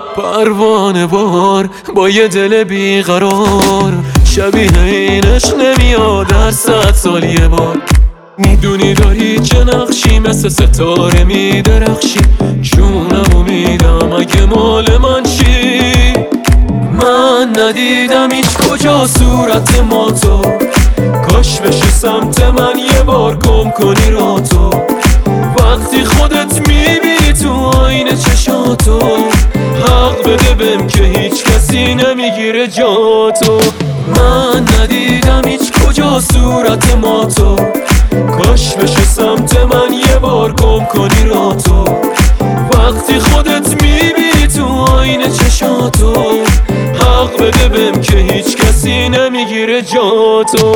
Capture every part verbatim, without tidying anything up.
پروانه بار با یه دل بیقرار، شبیه اینش نمیاد هر صد سال یه بار. میدونی داری چه نقشی، مثل ستاره میدرخشی، جونمو میدم اگه مال من شی. من ندیدم هیچ کجا صورت ما تو، کاش بشه سمت من یه بار گم کنی را تو. وقتی خودت میبینی تو آینه چشاتو، حق بده بهم که هیچ کسی نمیگیره جاتو. من ندیدم هیچ کجا صورت ما تو، کاش بشه سمت من یه بار گم کنی را تو. وقتی خودت میبینی تو آینه چشاتو، حق بده بهم که هیچ کسی نمیگیره جاتو.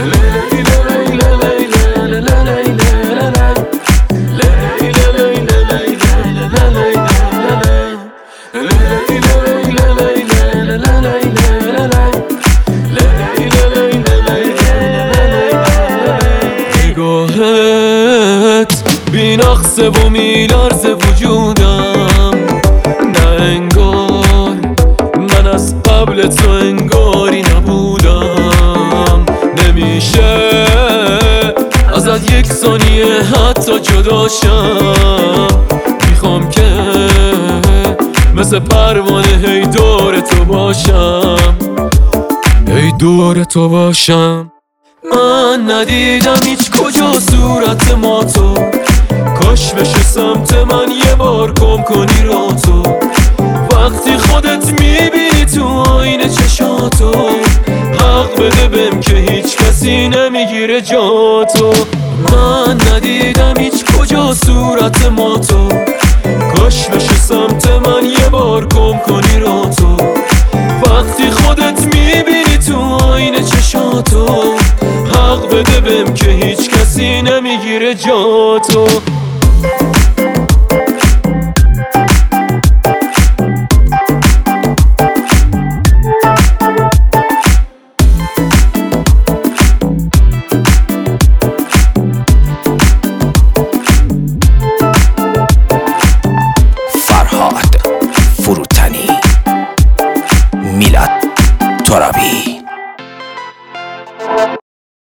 نگاهت بی نقصه و میلرزه وجودم، نه انگار من از قبل تو انگاری نبودم. نمیشه ازت یک ثانیه حتی جداشم، میخوام که مثل پروانه هی دور تو باشم، هی دور تو باشم. من ندیدم هیچ کجا صورت ما تو، کاش بشه سمت من یه بار گم کنی را تو. وقتی خودت میبینی تو آینه چشاتو، حق بده بهم که هیچ کسی نمیگیره جاتو. من ندیدم هیچ کجا صورت ما تو، کاش بشه سمت من یه بار گم کنی را تو. وقتی خودت میبینی تو آینه چشاتو، حق بده بهم که هیچ کسی نمیگیره جاتو.